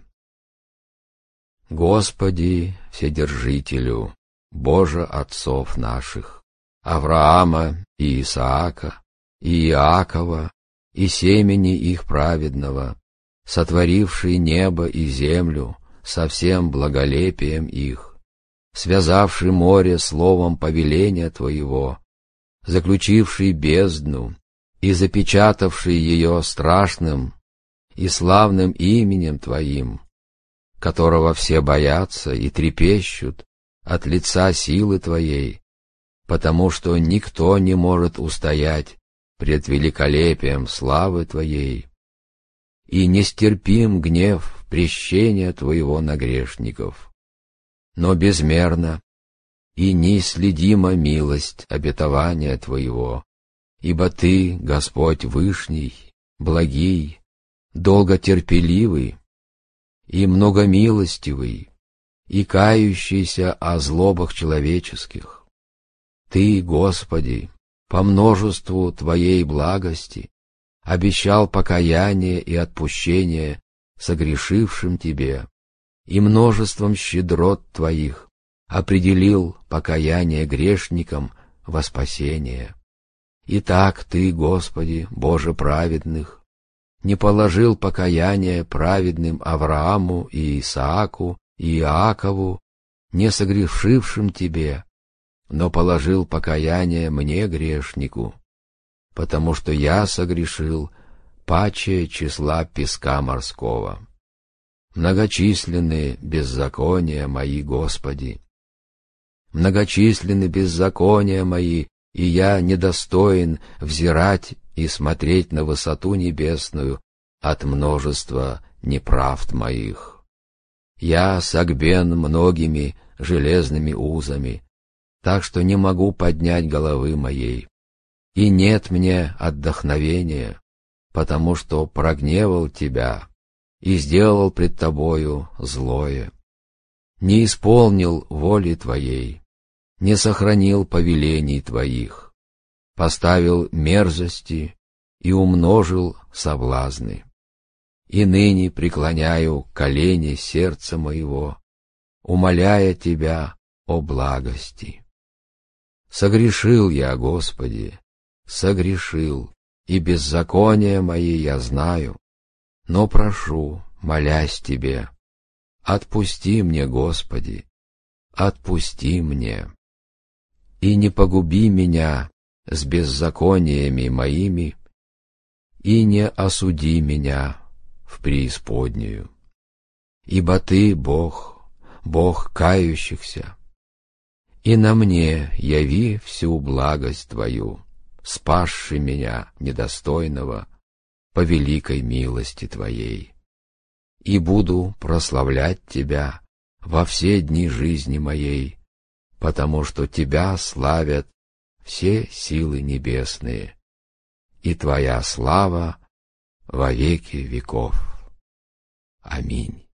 Господи, Вседержителю, Боже отцов наших, Авраама и Исаака, и Иакова, и семени их праведного, сотворивший небо и землю со всем благолепием их, связавший море словом повеления Твоего, заключивший бездну и запечатавший ее страшным и славным именем Твоим, которого все боятся и трепещут от лица силы Твоей, потому что никто не может устоять пред великолепием славы Твоей, и нестерпим гнев прещения Твоего на грешников, но безмерно и неисследима милость обетования Твоего, ибо Ты, Господь Вышний, благий, долготерпеливый и многомилостивый, и кающийся о злобах человеческих. Ты, Господи, по множеству Твоей благости обещал покаяние и отпущение согрешившим Тебе, и множеством щедрот Твоих определил покаяние грешникам во спасение. Итак, Ты, Господи, Боже праведных, не положил покаяние праведным Аврааму и Исааку и Иакову, не согрешившим Тебе, но положил покаяние мне, грешнику, потому что я согрешил паче числа песка морского. Многочисленны беззакония мои, Господи, многочисленны беззакония мои, и я недостоин взирать и смотреть на высоту небесную от множества неправд моих. Я согбен многими железными узами, так что не могу поднять головы моей, и нет мне отдохновения, потому что прогневал Тебя и сделал пред Тобою злое, не исполнил воли Твоей, не сохранил повелений Твоих, поставил мерзости и умножил соблазны. И ныне преклоняю колени сердца моего, умоляя Тебя о благости. Согрешил я, Господи, согрешил, и беззакония мои я знаю, но прошу, молясь Тебе, отпусти мне, Господи, отпусти мне, и не погуби меня с беззакониями моими, и не осуди меня в преисподнюю. Ибо Ты, Бог, Бог кающихся, и на мне яви всю благость Твою, спасши меня, недостойного, по великой милости Твоей. И буду прославлять Тебя во все дни жизни моей, потому что Тебя славят все силы небесные, и Твоя слава во веки веков. Аминь.